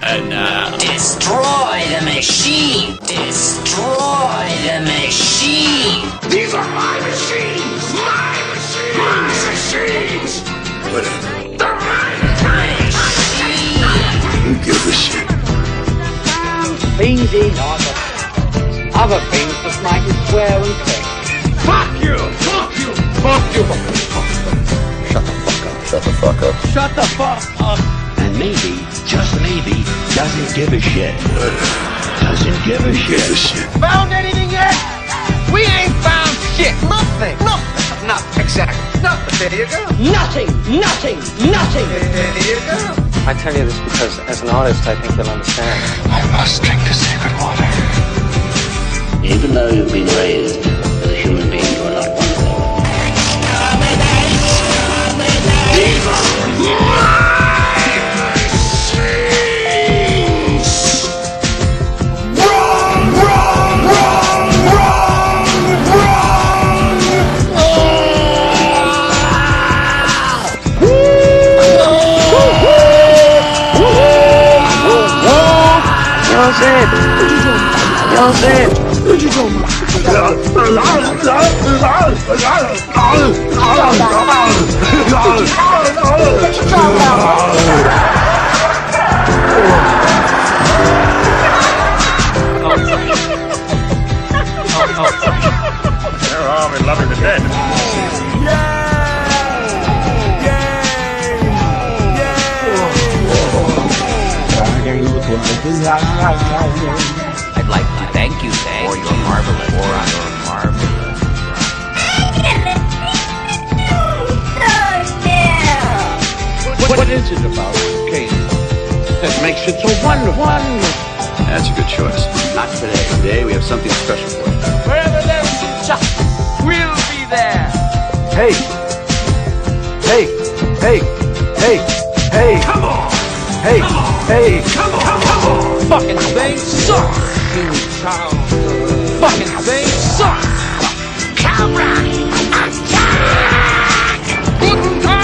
And now... Destroy the machine! Destroy the machine! These are my machines! My machines! My machines! Whatever. They're my machines! Who gives a shit? Beans in other things just make you swear and curse. Fuck you! Fuck you! Fuck you! Shut the fuck up. Shut the fuck up. Shut the fuck up! And maybe, just maybe, doesn't give a shit. Doesn't give a Who gives a shit. shit? Found anything yet? We ain't found shit. Nothing. Nothing. Nothing. Exactly. Nothing. There you go. Nothing! Nothing! Nothing! There you go. I tell you this because, as an artist, I think you'll understand. I must drink the sacred water. Even though you've been raised as a human being, you are not one of them. These are my machines! Wrong! Wrong! Wrong! Wrong! Wrong! They're all in love with the dead. I'd like to thank you, for your marvelous, What is it about Kane that makes it so wonderful? That's a good choice. Not today. Today we have something special for you. Wherever there is injustice, we'll be there. Hey! Hey! Hey! Hey! Hey! Come on! Hey! Hey! Come on! Come on! Fucking thing sucks. Fucking thing sucks. Cobra! Attack! Guten Tag.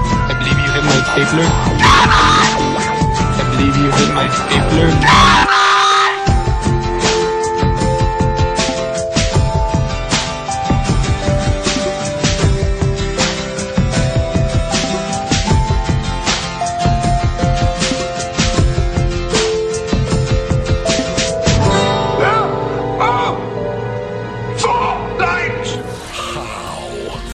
Stapler. I believe you hit my stapler.